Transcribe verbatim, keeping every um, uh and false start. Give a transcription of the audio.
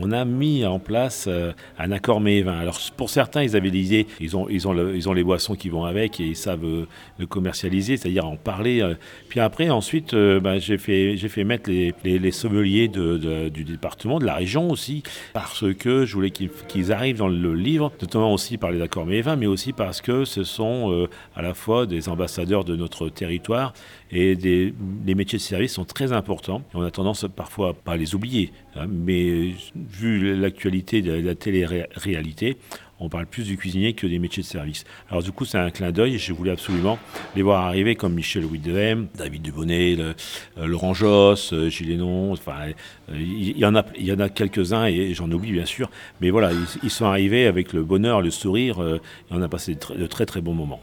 on a mis en place euh, un accord mets et vins. Alors pour certains, ils avaient l'idée, ils ont, ils ont, le, ils ont les boissons qui vont avec et ils savent euh, le commercialiser, c'est-à-dire en parler. Euh. Puis après, ensuite, euh, ben, j'ai fait, j'ai fait mettre les, les, les sommeliers de, de, du département, de la région aussi, parce que je voulais qu'ils, qu'ils arrivent dans le livre, notamment aussi par les accords mets et vins, mais aussi parce que ce sont euh, à la fois des ambassadeurs de notre territoire et des, les métiers de service sont très importants. Et on a tendance parfois à pas les oublier, hein, mais vu l'actualité de la télé-réalité, on parle plus du cuisinier que des métiers de service. Alors du coup, c'est un clin d'œil et je voulais absolument les voir arriver comme Michel Louis Dehem, David Dubonnet, le, euh, Laurent Josse, euh, Gilles Hénon, enfin, euh, il y en a, il y en a quelques-uns et j'en oublie bien sûr. Mais voilà, ils, ils sont arrivés avec le bonheur, le sourire euh, et on a passé de, tr- de très très bons moments.